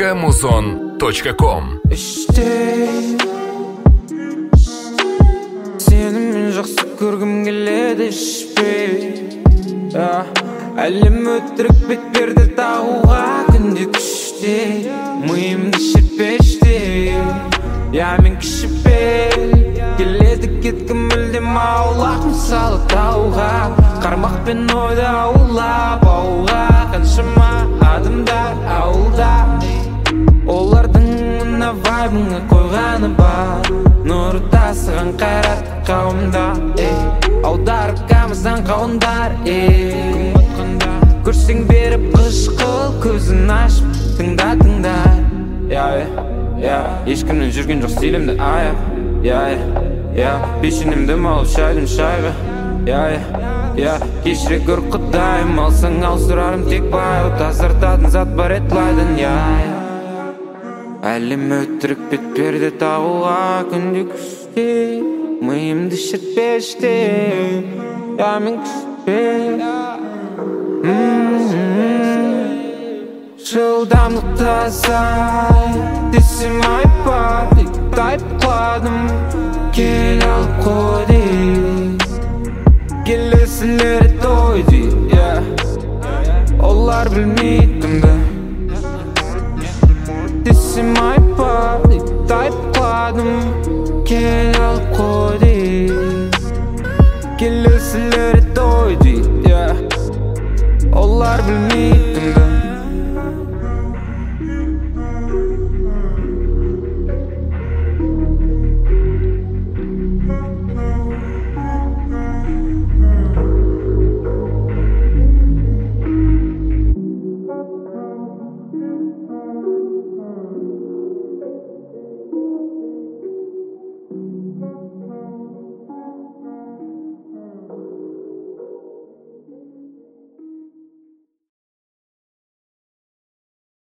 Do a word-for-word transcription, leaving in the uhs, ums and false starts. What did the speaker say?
точка музон точка ком. Сені мен жақсы көргім келеді ішпей. Әлем өтірік бетперде тағуға күнде күште. Миымды шертпеште. Я мен кішіпел келеді кеткім мүлдем аулақ мысалы тауға. Қармақпен ойды аулап ауға. Қаншама адамдар ауылда, олардың мына вайбыңа қойғаны бар. Нұры тасыған қайрат қауымда, аударып камыздан қауындар. Күн батқанда көрсең беріп қышқыл, көзін ашып тыңда тыңда. Ешкімнен жүрген жоқ стилімді аяқ. Пешенемді малып шайдым шайға. Кешіре көр құдайым, алсаң ал сұрарым тек баяу. Тазартатын зат бар етлайдың. Әлем өтірік бетперде тағуға күнде күште. Миымды шертпеште. Я мен күшпе. Жылдамдықты азай десем айпад, тайып қладым. Кел алып қой дейіз, келесілері той дейді. Олар білмейтінді десем айпад, тайып қладым. Кел алып қой дейіз, келесілері той дейді. Олар білмейтінді